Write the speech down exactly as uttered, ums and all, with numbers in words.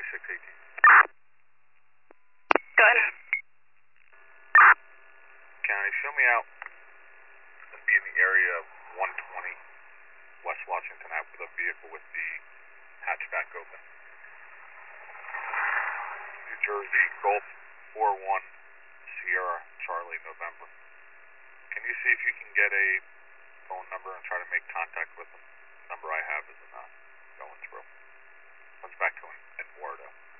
twenty-six eighteen. Good. County, show me out. It's going to be in the area of one twenty West Washington Ave with a vehicle with the hatchback open. New Jersey, Golf four one Sierra Charlie November. Can you see if you can get a phone number and try to make contact with them? The number I have isn't uh, going through. Comes back to an Eduardo.